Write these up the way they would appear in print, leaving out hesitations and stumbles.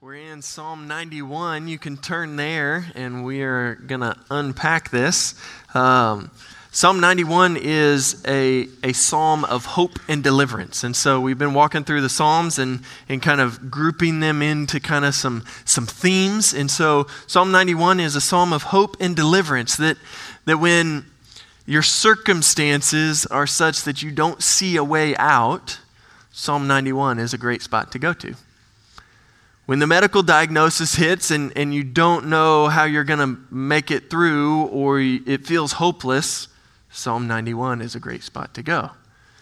We're in Psalm 91. You can turn there, and we are going to unpack this. Psalm 91 is a psalm of hope and deliverance. And so we've been walking through the Psalms and kind of grouping them into kind of some themes. And so Psalm 91 is a psalm of hope and deliverance, that when your circumstances are such that you don't see a way out, Psalm 91 is a great spot to go to. When the medical diagnosis hits and you don't know how you're going to make it through, or it feels hopeless, Psalm 91 is a great spot to go.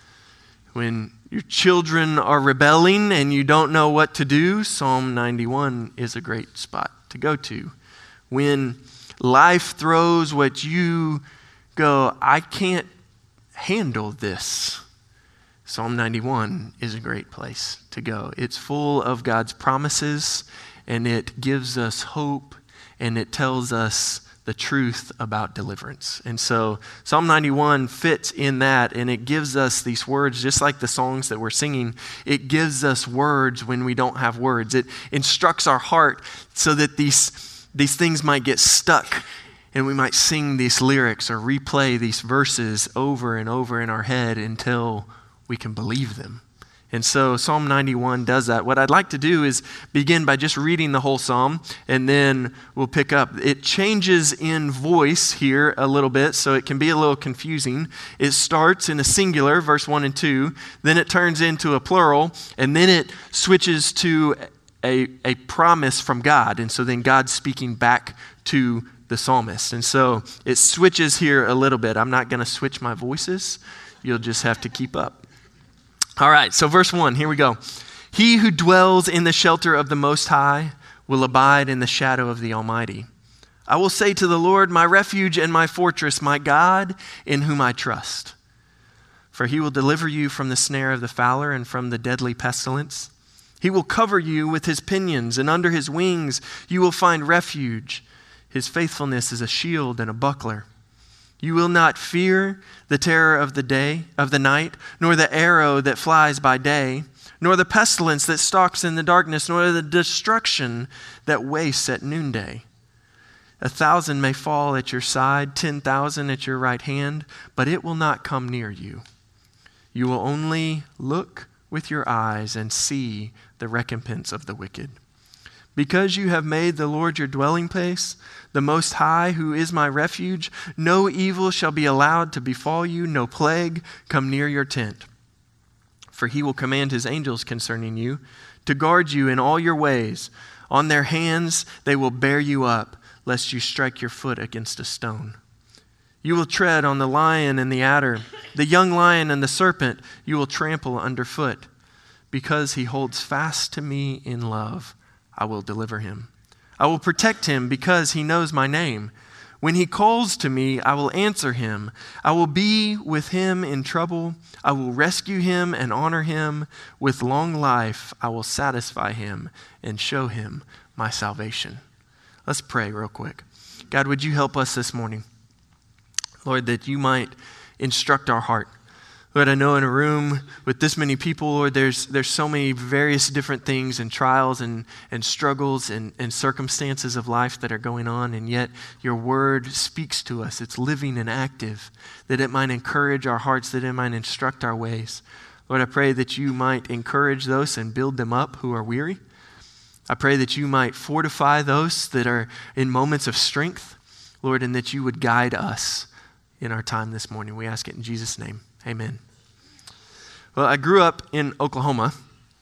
When your children are rebelling and you don't know what to do, Psalm 91 is a great spot to go to. When life throws what you go, I can't handle this, Psalm 91 is a great place to go. It's full of God's promises, and it gives us hope, and it tells us the truth about deliverance. And so Psalm 91 fits in that, and it gives us these words, just like the songs that we're singing. It gives us words when we don't have words. It instructs our heart so that these things might get stuck, and we might sing these lyrics or replay these verses over and over in our head until we can believe them. And so Psalm 91 does that. What I'd like to do is begin by just reading the whole psalm, and then we'll pick up. It changes in voice here a little bit, so it can be a little confusing. It starts in a singular, verse 1 and 2, then it turns into a plural, and then it switches to a promise from God. And so then God's speaking back to the psalmist. And so it switches here a little bit. I'm not going to switch my voices. You'll just have to keep up. All right, so verse 1, here we go. He who dwells in the shelter of the Most High will abide in the shadow of the Almighty. I will say to the Lord, my refuge and my fortress, my God, in whom I trust. For he will deliver you from the snare of the fowler and from the deadly pestilence. He will cover you with his pinions, and under his wings you will find refuge. His faithfulness is a shield and a buckler. You will not fear the terror of the night, nor the arrow that flies by day, nor the pestilence that stalks in the darkness, nor the destruction that wastes at noonday. 1,000 may fall at your side, 10,000 at your right hand, but it will not come near you. You will only look with your eyes and see the recompense of the wicked. Because you have made the Lord your dwelling place, the Most High, who is my refuge, no evil shall be allowed to befall you, no plague come near your tent. For he will command his angels concerning you, to guard you in all your ways. On their hands they will bear you up, lest you strike your foot against a stone. You will tread on the lion and the adder, the young lion and the serpent you will trample underfoot. Because he holds fast to me in love, I will deliver him. I will protect him because he knows my name. When he calls to me, I will answer him. I will be with him in trouble. I will rescue him and honor him. With long life, I will satisfy him and show him my salvation. Let's pray real quick. God, would you help us this morning? Lord, that you might instruct our heart. Lord, I know in a room with this many people, Lord, there's so many various different things and trials and struggles and circumstances of life that are going on, and yet your word speaks to us. It's living and active, that it might encourage our hearts, that it might instruct our ways. Lord, I pray that you might encourage those and build them up who are weary. I pray that you might fortify those that are in moments of strength, Lord, and that you would guide us in our time this morning. We ask it in Jesus' name. Amen. Well, I grew up in Oklahoma,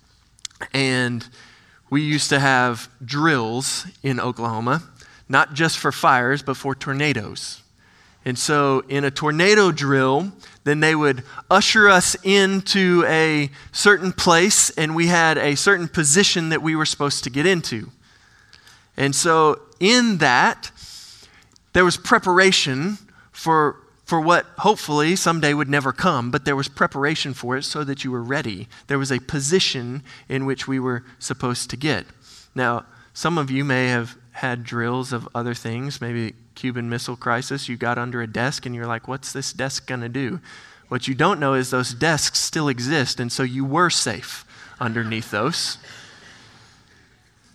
and we used to have drills in Oklahoma, not just for fires, but for tornadoes. And so in a tornado drill, then they would usher us into a certain place, and we had a certain position that we were supposed to get into. And so in that, there was preparation for what hopefully someday would never come, but there was preparation for it so that you were ready. There was a position in which we were supposed to get. Now, some of you may have had drills of other things, maybe Cuban Missile Crisis. You got under a desk and you're like, what's this desk going to do? What you don't know is those desks still exist, and so you were safe underneath those.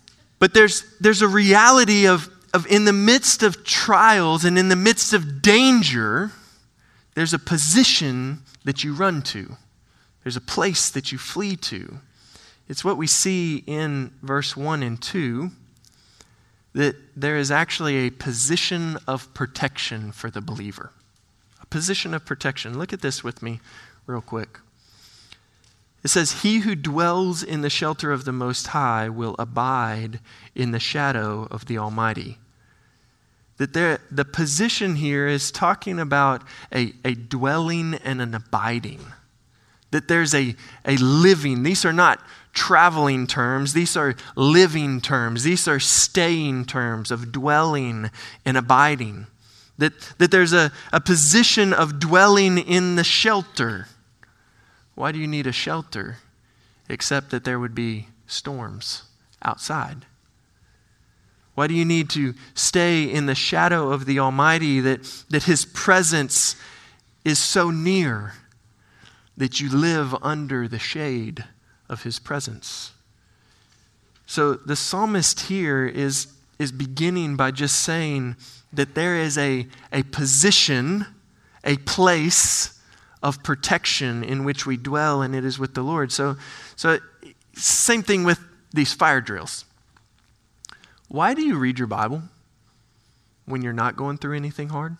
But there's a reality of in the midst of trials and in the midst of danger, there's a position that you run to. There's a place that you flee to. It's what we see in verse 1 and 2, that there is actually a position of protection for the believer. A position of protection. Look at this with me real quick. It says, "He who dwells in the shelter of the Most High will abide in the shadow of the Almighty." That the position here is talking about a dwelling and an abiding. That there's a living. These are not traveling terms. These are living terms. These are staying terms of dwelling and abiding. That there's a position of dwelling in the shelter. Why do you need a shelter? Except that there would be storms outside. Why do you need to stay in the shadow of the Almighty, that His presence is so near that you live under the shade of His presence? So the psalmist here is beginning by just saying that there is a position, a place of protection in which we dwell, and it is with the Lord. So same thing with these fire drills. Why do you read your Bible when you're not going through anything hard?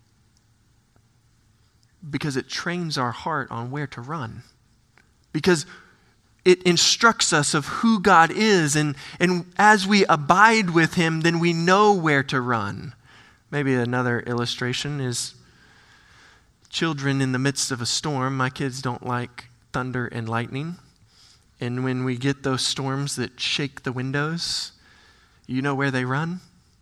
Because it trains our heart on where to run. Because it instructs us of who God is, and as we abide with Him, then we know where to run. Maybe another illustration is children in the midst of a storm. My kids don't like thunder and lightning. And when we get those storms that shake the windows, you know where they run?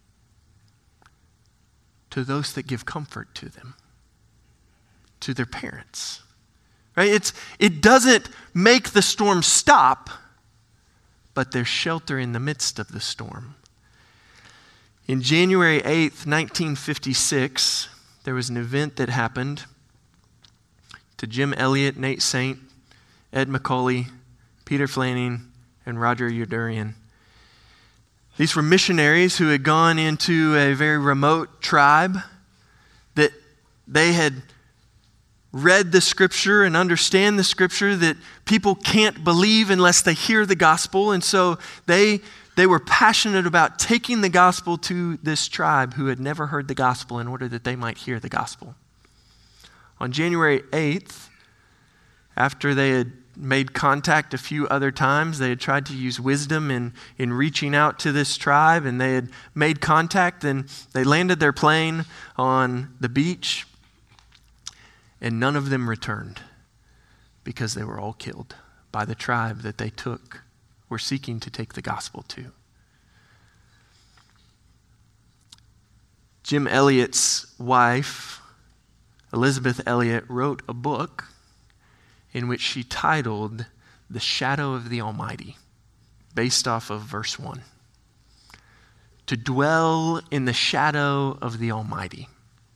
To those that give comfort to them, to their parents. Right? It doesn't make the storm stop, but there's shelter in the midst of the storm. In January 8th, 1956, there was an event that happened to Jim Elliot, Nate Saint, Ed McCauley, Peter Flanning, and Roger Youderian. These were missionaries who had gone into a very remote tribe, that they had read the Scripture and understand the Scripture, that people can't believe unless they hear the gospel. And so they were passionate about taking the gospel to this tribe who had never heard the gospel in order that they might hear the gospel. On January 8th, after they had made contact a few other times, they had tried to use wisdom in reaching out to this tribe, and they had made contact, and they landed their plane on the beach, and none of them returned because they were all killed by the tribe that they were seeking to take the gospel to. Jim Elliot's wife, Elizabeth Elliot, wrote a book in which she titled "The Shadow of the Almighty," based off of verse 1. To dwell in the shadow of the Almighty.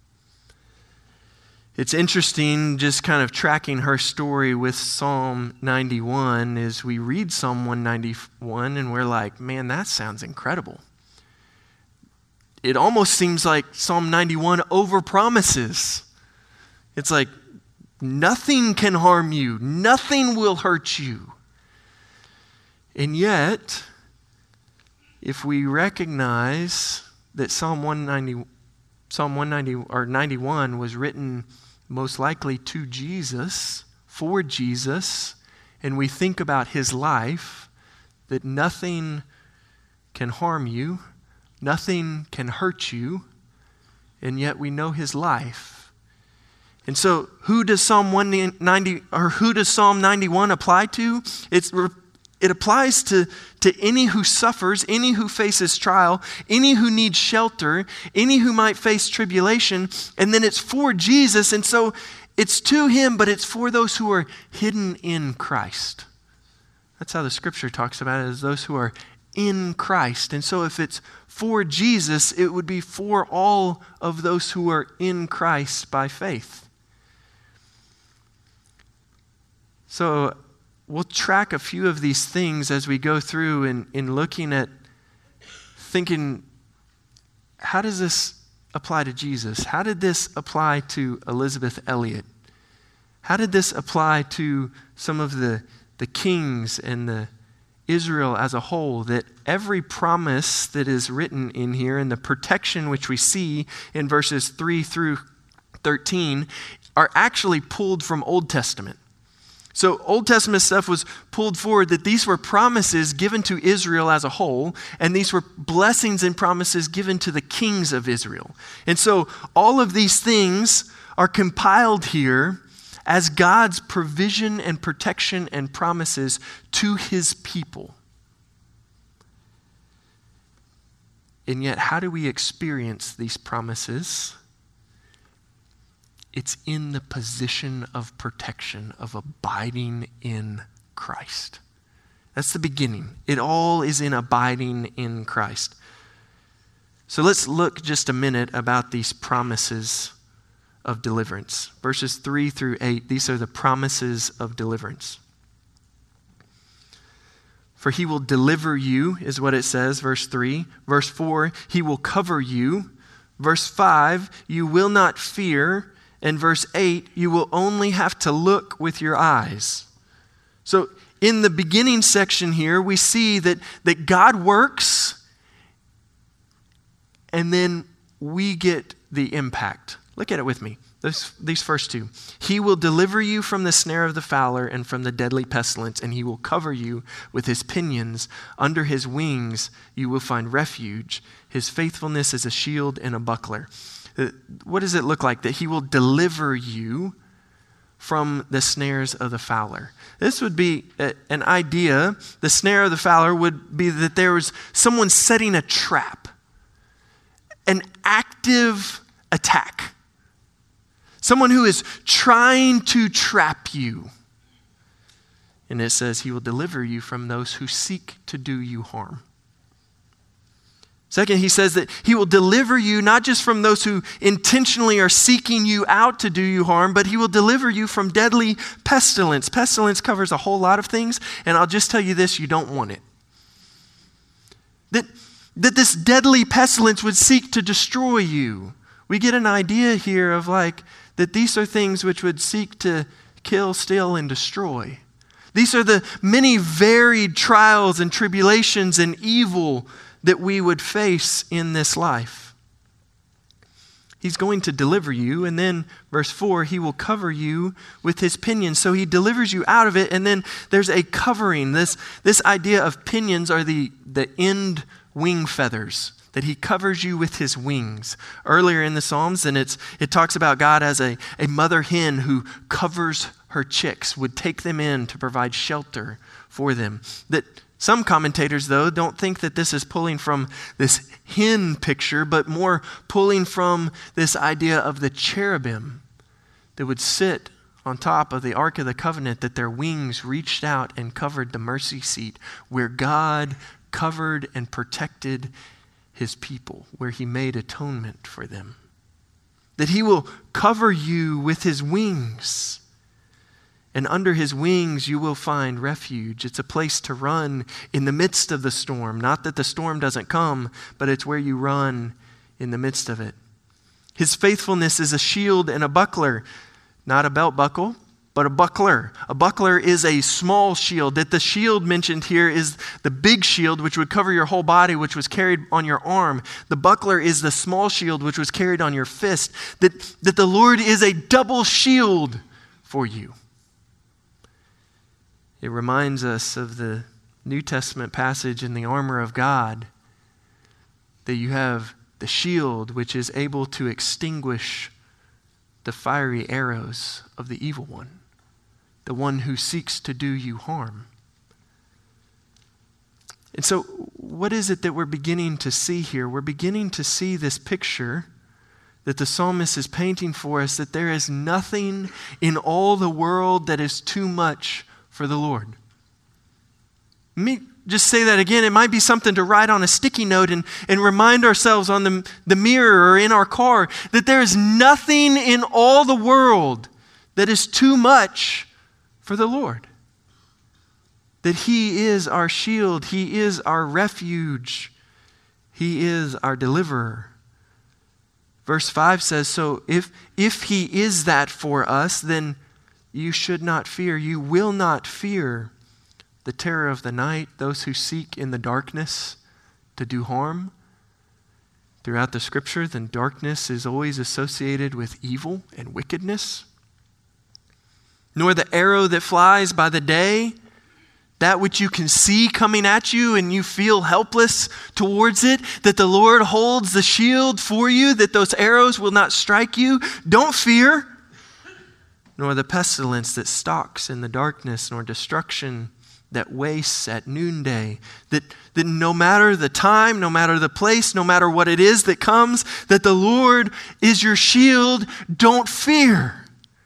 It's interesting just kind of tracking her story with Psalm 91 as we read Psalm 191 and we're like, man, that sounds incredible. It almost seems like Psalm 91 overpromises. It's like, nothing can harm you. Nothing will hurt you. And yet, if we recognize that Psalm 91 was written most likely to Jesus, for Jesus, and we think about His life, that nothing can harm you, nothing can hurt you, and yet we know His life. And so, who does Psalm 91 apply to? It applies to any who suffers, any who faces trial, any who needs shelter, any who might face tribulation, and then it's for Jesus, and so it's to Him, but it's for those who are hidden in Christ. That's how the Scripture talks about it, as those who are in Christ. And so if it's for Jesus, it would be for all of those who are in Christ by faith. So we'll track a few of these things as we go through in looking at thinking, how does this apply to Jesus? How did this apply to Elizabeth Elliot? How did this apply to some of the kings and the Israel as a whole? That every promise that is written in here and the protection which we see in verses 3 through 13 are actually pulled from Old Testament. So Old Testament stuff was pulled forward, that these were promises given to Israel as a whole, and these were blessings and promises given to the kings of Israel. And so all of these things are compiled here as God's provision and protection and promises to his people. And yet, how do we experience these promises? It's in the position of protection, of abiding in Christ. That's the beginning. It all is in abiding in Christ. So let's look just a minute about these promises of deliverance. Verses 3 through 8, these are the promises of deliverance. For he will deliver you, is what it says, verse 3. Verse 4, he will cover you. Verse 5, you will not fear. And verse 8, you will only have to look with your eyes. So in the beginning section here, we see that God works, and then we get the impact. Look at it with me. These first two. He will deliver you from the snare of the fowler and from the deadly pestilence, and he will cover you with his pinions. Under his wings you will find refuge. His faithfulness is a shield and a buckler. What does it look like? That he will deliver you from the snares of the fowler. This would be an idea. The snare of the fowler would be that there was someone setting a trap, an active attack. Someone who is trying to trap you. And it says he will deliver you from those who seek to do you harm. Second, he says that he will deliver you not just from those who intentionally are seeking you out to do you harm, but he will deliver you from deadly pestilence. Pestilence covers a whole lot of things, and I'll just tell you this, you don't want it. That this deadly pestilence would seek to destroy you. We get an idea here of that these are things which would seek to kill, steal, and destroy. These are the many varied trials and tribulations and evil that we would face in this life. He's going to deliver you, and then verse 4, he will cover you with his pinions. So he delivers you out of it, and then there's a covering. This idea of pinions are the end wing feathers, that he covers you with his wings. Earlier in the Psalms, and it talks about God as a mother hen who covers her chicks, would take them in to provide shelter for them. That some commentators, though, don't think that this is pulling from this hen picture, but more pulling from this idea of the cherubim that would sit on top of the Ark of the Covenant, that their wings reached out and covered the mercy seat where God covered and protected his people, where he made atonement for them. That he will cover you with his wings. And under his wings you will find refuge. It's a place to run in the midst of the storm. Not that the storm doesn't come, but it's where you run in the midst of it. His faithfulness is a shield and a buckler. Not a belt buckle, but a buckler. A buckler is a small shield. That the shield mentioned here is the big shield, which would cover your whole body, which was carried on your arm. The buckler is the small shield, which was carried on your fist. That the Lord is a double shield for you. It reminds us of the New Testament passage in the armor of God, that you have the shield which is able to extinguish the fiery arrows of the evil one, the one who seeks to do you harm. And so what is it that we're beginning to see here? We're beginning to see this picture that the psalmist is painting for us, that there is nothing in all the world that is too much for the Lord. Let me just say that again. It might be something to write on a sticky note and remind ourselves on the mirror or in our car that there is nothing in all the world that is too much for the Lord. That he is our shield. He is our refuge. He is our deliverer. Verse 5 says, so if he is that for us, then you should not fear. You will not fear the terror of the night, those who seek in the darkness to do harm. Throughout the scripture, then darkness is always associated with evil and wickedness. Nor the arrow that flies by the day, that which you can see coming at you and you feel helpless towards it, that the Lord holds the shield for you, that those arrows will not strike you. Don't fear. Nor the pestilence that stalks in the darkness, nor destruction that wastes at noonday. That no matter the time, no matter the place, no matter what it is that comes, that the Lord is your shield. Don't fear.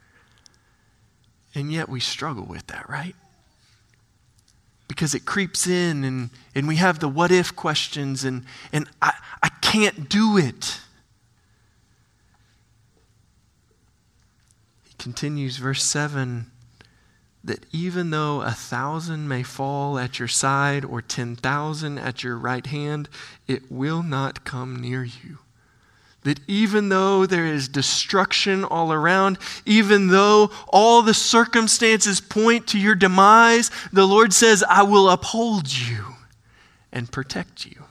And yet we struggle with that, right? Because it creeps in and we have the what if questions and I can't do it. He continues, verse 7, that even though 1,000 may fall at your side or 10,000 at your right hand, it will not come near you. That even though there is destruction all around, even though all the circumstances point to your demise, the Lord says, I will uphold you and protect you.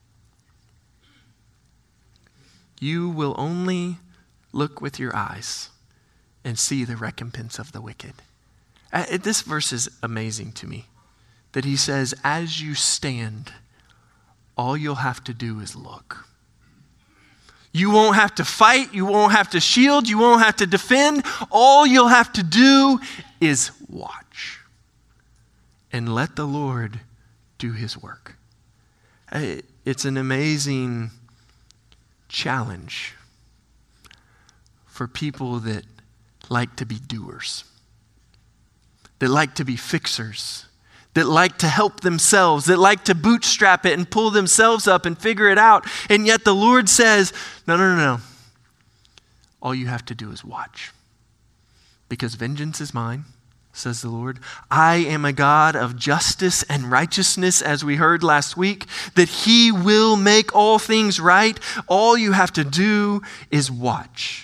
You will only look with your eyes and see the recompense of the wicked. This verse is amazing to me. That he says, as you stand, all you'll have to do is look. You won't have to fight. You won't have to shield. You won't have to defend. All you'll have to do is watch and let the Lord do his work. It's an amazing challenge for people that like to be doers, that like to be fixers, that like to help themselves, that like to bootstrap it and pull themselves up and figure it out. And yet the Lord says, no. All you have to do is watch. Because vengeance is mine, says the Lord. I am a God of justice and righteousness, as we heard last week, that he will make all things right. All you have to do is watch.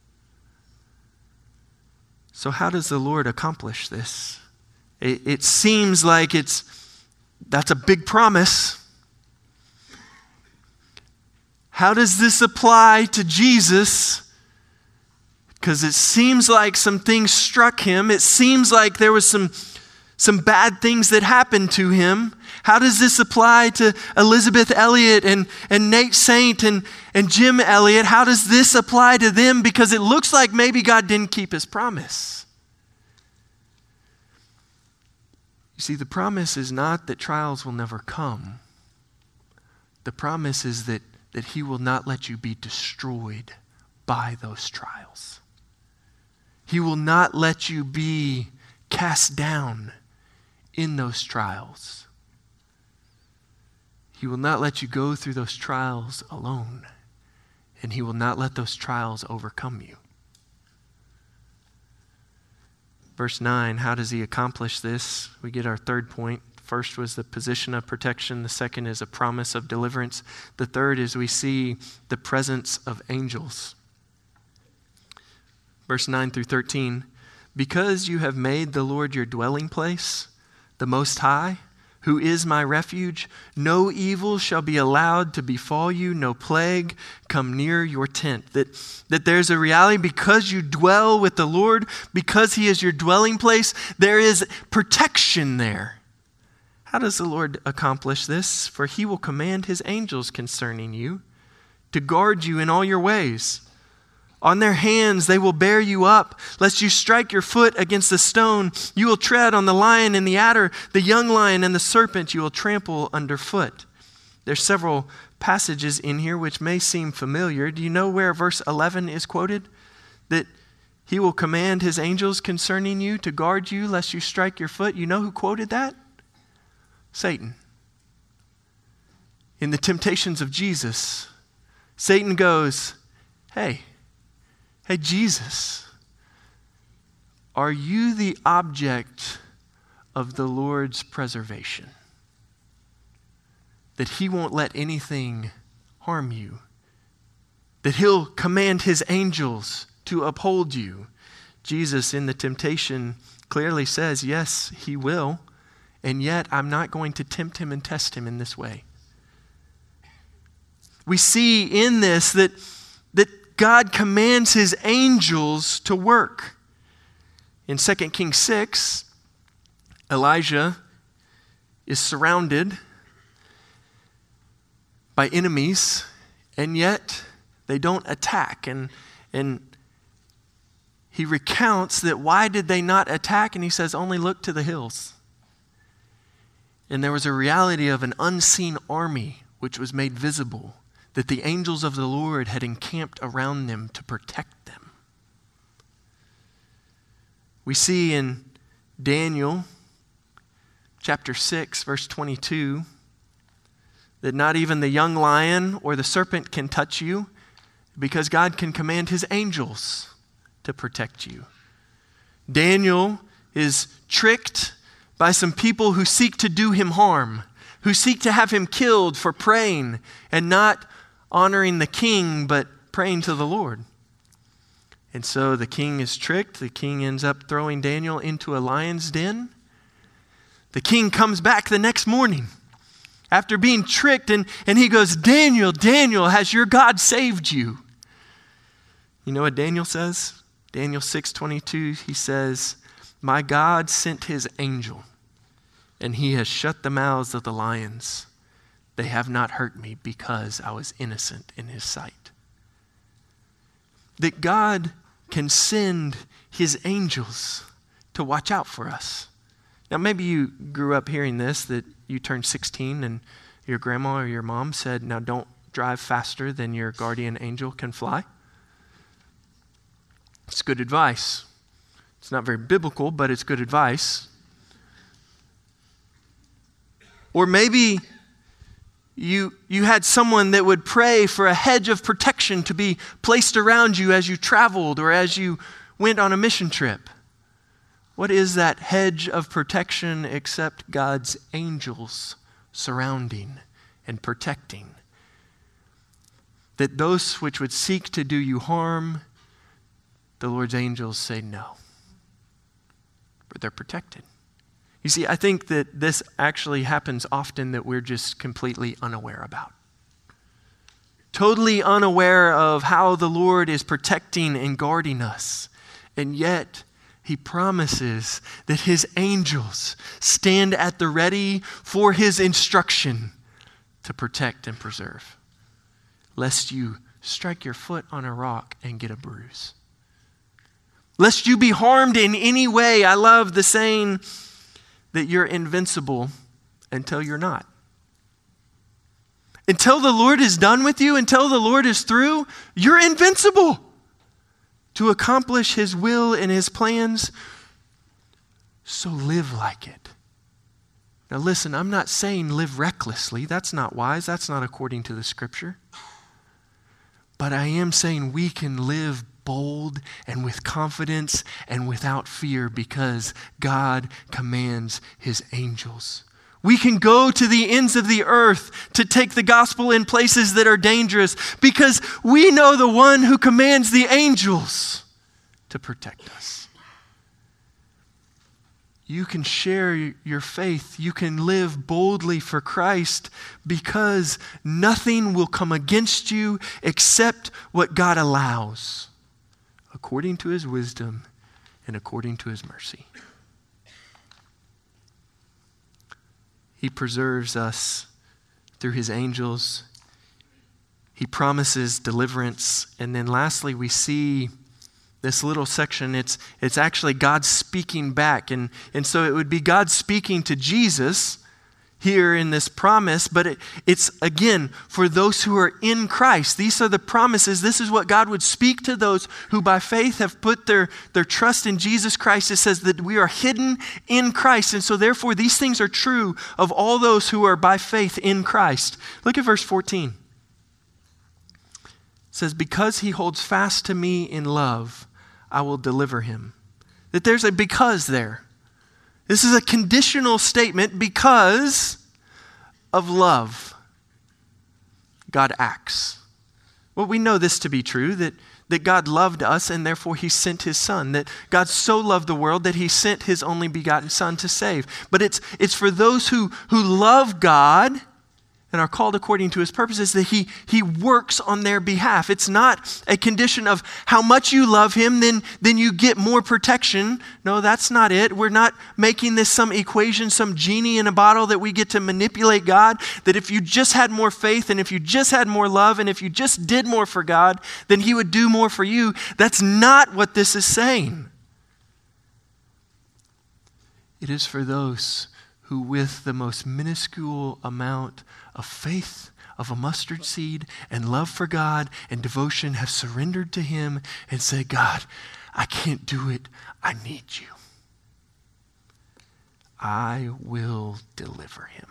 So how does the Lord accomplish this? It seems like that's a big promise. How does this apply to Jesus? Because it seems like some things struck him. It seems like there was some bad things that happened to him. How does this apply to Elizabeth Elliot and Nate Saint and Jim Elliott? How does this apply to them? Because it looks like maybe God didn't keep his promise. You see, the promise is not that trials will never come. The promise is that he will not let you be destroyed by those trials. He will not let you be cast down in those trials. He will not let you go through those trials alone. And he will not let those trials overcome you. Verse 9, how does he accomplish this? We get our third point. First was the position of protection. The second is a promise of deliverance. The third is we see the presence of angels. Verse 9 through 13, because you have made the Lord your dwelling place, the Most High, who is my refuge, no evil shall be allowed to befall you, no plague come near your tent. That there's a reality because you dwell with the Lord, because he is your dwelling place, there is protection there. How does the Lord accomplish this? For he will command his angels concerning you to guard you in all your ways. On their hands they will bear you up, lest you strike your foot against the stone. You will tread on the lion and the adder, the young lion and the serpent you will trample underfoot. There's several passages in here which may seem familiar. Do you know where verse 11 is quoted? That he will command his angels concerning you to guard you, lest you strike your foot. You know who quoted that? Satan. In the temptations of Jesus, Satan goes, Hey, Jesus, are you the object of the Lord's preservation? That he won't let anything harm you. That he'll command his angels to uphold you. Jesus in the temptation clearly says, yes, he will. And yet I'm not going to tempt him and test him in this way. We see in this that God commands his angels to work. In 2 Kings 6, Elijah is surrounded by enemies, and yet they don't attack. And he recounts that why did they not attack? And he says, only look to the hills. And there was a reality of an unseen army which was made visible, that the angels of the Lord had encamped around them to protect them. We see in Daniel chapter 6, verse 22, that not even the young lion or the serpent can touch you because God can command his angels to protect you. Daniel is tricked by some people who seek to do him harm, who seek to have him killed for praying and not honoring the king, but praying to the Lord. And so the king is tricked. The king ends up throwing Daniel into a lion's den. The king comes back the next morning after being tricked, and he goes, Daniel, Daniel, has your God saved you? You know what Daniel says? Daniel 6:22, he says, my God sent his angel, and he has shut the mouths of the lions. They have not hurt me because I was innocent in his sight. That God can send his angels to watch out for us. Now, maybe you grew up hearing this, that you turned 16 and your grandma or your mom said, now don't drive faster than your guardian angel can fly. It's good advice. It's not very biblical, but it's good advice. Or maybe you had someone that would pray for a hedge of protection to be placed around you as you traveled or as you went on a mission trip. What is that hedge of protection except God's angels surrounding and protecting? That those which would seek to do you harm, the Lord's angels say no. But they're protected. You see, I think that this actually happens often that we're just completely unaware about. Totally unaware of how the Lord is protecting and guarding us. And yet, he promises that his angels stand at the ready for his instruction to protect and preserve, lest you strike your foot on a rock and get a bruise. Lest you be harmed in any way. I love the saying that you're invincible until you're not. Until the Lord is done with you, until the Lord is through, you're invincible to accomplish his will and his plans. So live like it. Now listen, I'm not saying live recklessly. That's not wise. That's not according to the scripture. But I am saying we can live bold and with confidence and without fear because God commands his angels. We can go to the ends of the earth to take the gospel in places that are dangerous because we know the one who commands the angels to protect us. You can share your faith. You can live boldly for Christ because nothing will come against you except what God allows, according to his wisdom and according to his mercy. He preserves us through his angels. He promises deliverance. And then lastly, we see this little section. It's actually God speaking back. And so it would be God speaking to Jesus here in this promise, but it's again for those who are in Christ. These are the promises. This is what God would speak to those who by faith have put their trust in Jesus Christ. It says that we are hidden in Christ. And so therefore these things are true of all those who are by faith in Christ. Look at verse 14. It says, because he holds fast to me in love, I will deliver him. That there's a because there. This is a conditional statement because of love. God acts. Well, we know this to be true, that God loved us and therefore he sent his son, that God so loved the world that he sent his only begotten son to save. But it's for those who love God and are called according to his purposes that he works on their behalf. It's not a condition of how much you love him, then you get more protection. No, that's not it. We're not making this some equation, some genie in a bottle that we get to manipulate God, that if you just had more faith and if you just had more love and if you just did more for God, then he would do more for you. That's not what this is saying. It is for those who with the most minuscule amount of faith, of a mustard seed, and love for God and devotion have surrendered to him and said, God, I can't do it. I need you. I will deliver him.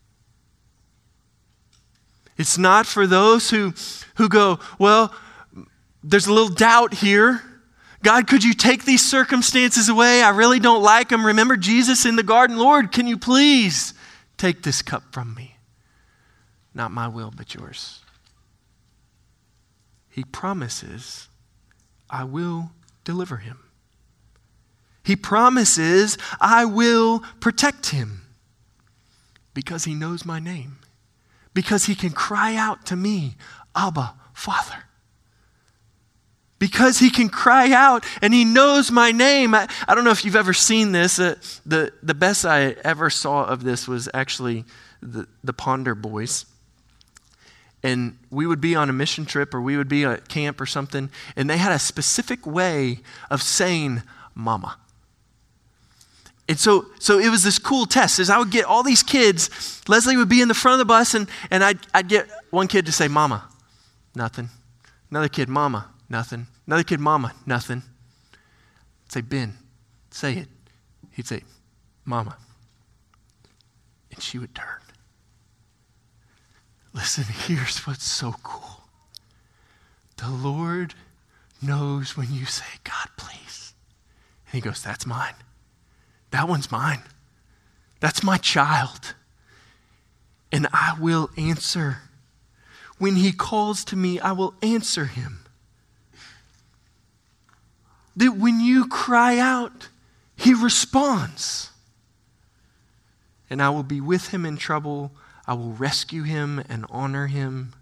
It's not for those who go, well, there's a little doubt here. God, could you take these circumstances away? I really don't like them. Remember Jesus in the garden? Lord, can you please take this cup from me? Not my will, but yours. He promises, I will deliver him. He promises, I will protect him because he knows my name, because he can cry out to me, Abba, Father. Because he can cry out and he knows my name. I don't know if you've ever seen this. The best I ever saw of this was actually the Ponder Boys. And we would be on a mission trip or we would be at camp or something, and they had a specific way of saying mama. And so it was this cool test. As I would get all these kids, Leslie would be in the front of the bus, and I'd get one kid to say mama, nothing. Another kid, mama, nothing. Another kid, mama, nothing. I'd say, Ben, say it. He'd say, mama. And she would turn. Listen, here's what's so cool. The Lord knows when you say, God, please. And he goes, that's mine. That one's mine. That's my child. And I will answer. When he calls to me, I will answer him. That when you cry out, he responds. And I will be with him in trouble. I will rescue him and honor him.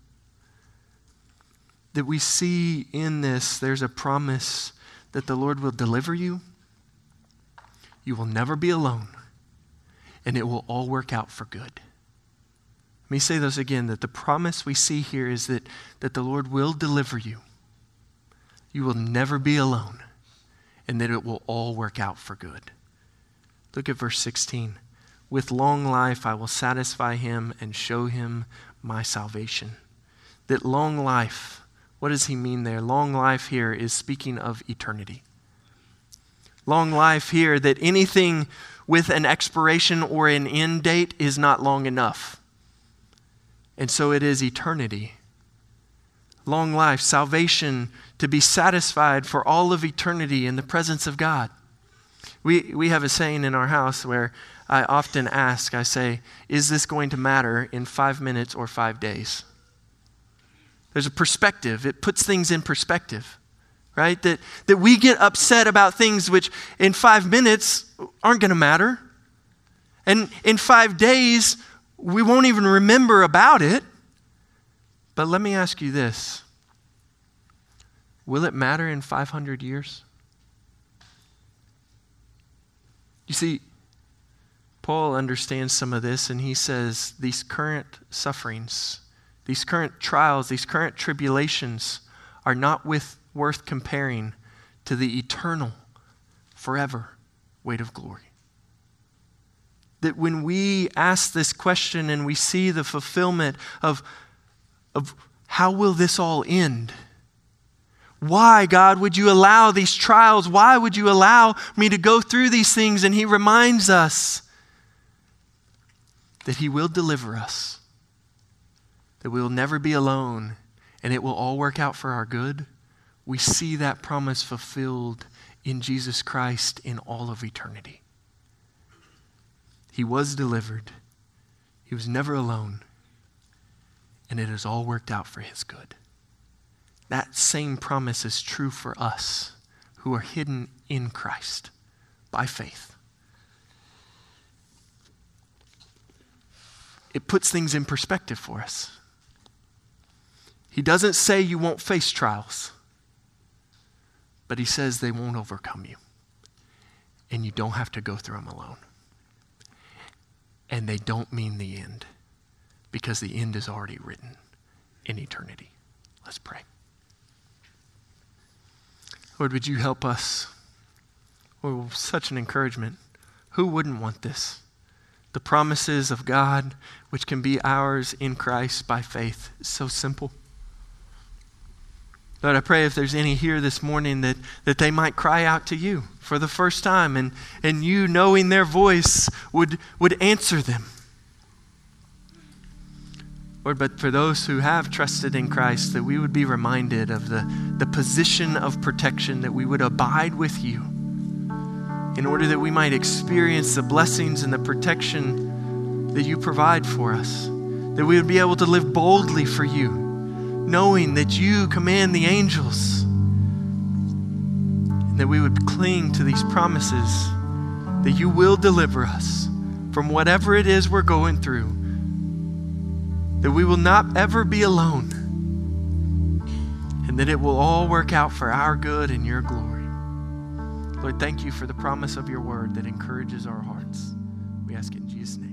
That we see in this, there's a promise that the Lord will deliver you. You will never be alone. And it will all work out for good. Let me say those again, that the promise we see here is that the Lord will deliver you. You will never be alone. And that it will all work out for good. Look at verse 16. With long life I will satisfy him and show him my salvation. That long life, what does he mean there? Long life here is speaking of eternity. Long life here, that anything with an expiration or an end date is not long enough. And so it is eternity. Long life, salvation, to be satisfied for all of eternity in the presence of God. We have a saying in our house where I often ask, I say, is this going to matter in 5 minutes or 5 days? There's a perspective. It puts things in perspective, right? That we get upset about things which in 5 minutes aren't going to matter. And in 5 days, we won't even remember about it. But let me ask you this. Will it matter in 500 years? You see, Paul understands some of this, and he says these current sufferings, these current trials, these current tribulations are not worth comparing to the eternal, forever weight of glory. That when we ask this question and we see the fulfillment of how will this all end? Why, God, would you allow these trials? Why would you allow me to go through these things? And he reminds us that he will deliver us, that we will never be alone, and it will all work out for our good. We see that promise fulfilled in Jesus Christ in all of eternity. He was delivered. He was never alone. and it has all worked out for his good. That same promise is true for us who are hidden in Christ by faith. It puts things in perspective for us. He doesn't say you won't face trials, but he says they won't overcome you. And you don't have to go through them alone. And they don't mean the end, because the end is already written in eternity. Let's pray. Lord, would you help us? Oh, such an encouragement. Who wouldn't want this? The promises of God, which can be ours in Christ by faith, is so simple. Lord, I pray if there's any here this morning that they might cry out to you for the first time, and you, knowing their voice, would answer them. Lord, but for those who have trusted in Christ, that we would be reminded of the position of protection, that we would abide with you in order that we might experience the blessings and the protection that you provide for us, that we would be able to live boldly for you, knowing that you command the angels, and that we would cling to these promises, that you will deliver us from whatever it is we're going through, that we will not ever be alone, and that it will all work out for our good and your glory. Lord, thank you for the promise of your word that encourages our hearts. We ask in Jesus' name.